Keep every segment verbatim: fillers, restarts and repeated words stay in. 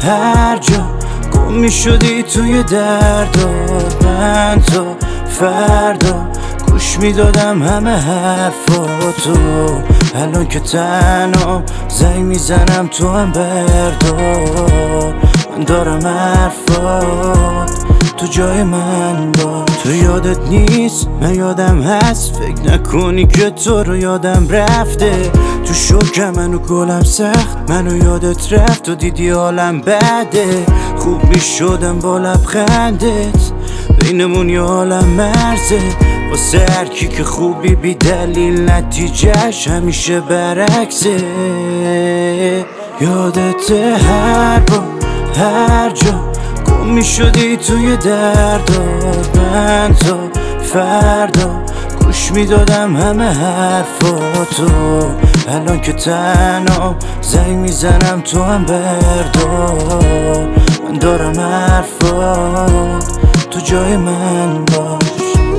هر جا گم می شدی توی دردات، من تا فردا گوش می دادم همه حرفاتو. الان که تنها زنگ میزنم تو هم بردار، من دارم حرفات تو جای من با. تو یادت نیست من یادم هست، فکر نکنی که تو رو یادم رفته. تو شوکم منو گلم سخت، منو یادت رفت و دیدی حالم بده. خوب می شدم با لبخندت، بینمون یه عالم مرزه. واسه هرکی که خوبی بی دلیل نتیجهش همیشه برعکسه. یادت هر بار هر جا گم می شدی توی دردات، من تا فردا گوش می دادم همه حرفاتو. الان که تنها زنگ می زنم تو هم بردار، من دارم حرفات تو جای من باش.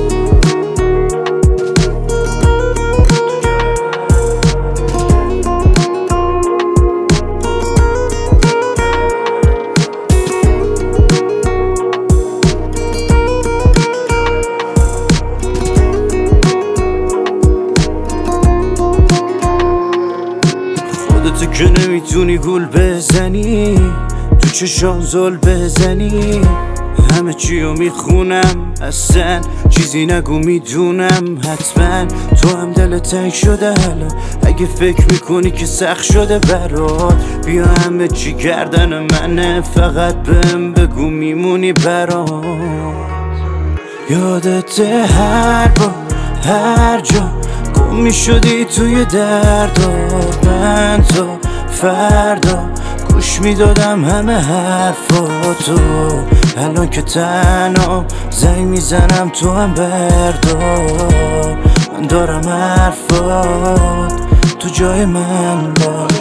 خودتو که نمیتونی گول بزنی، تو چشام زل بزنی. همه چیو میخونم، اصلا چیزی نگو میدونم. حتما تو هم دل تنگ شده الان، اگه فکر میکنی که سخت شده برات، بیا همه چی گردن منه، فقط بهم بگو میمونی برات. یادت هر بار هر جا گم میشدی توی دردات، من تا فردا گوش میدادم همه حرفاتو. الان که تنها زنگ میزنم تو هم بردار، من دارم حرفات تو جای من باش.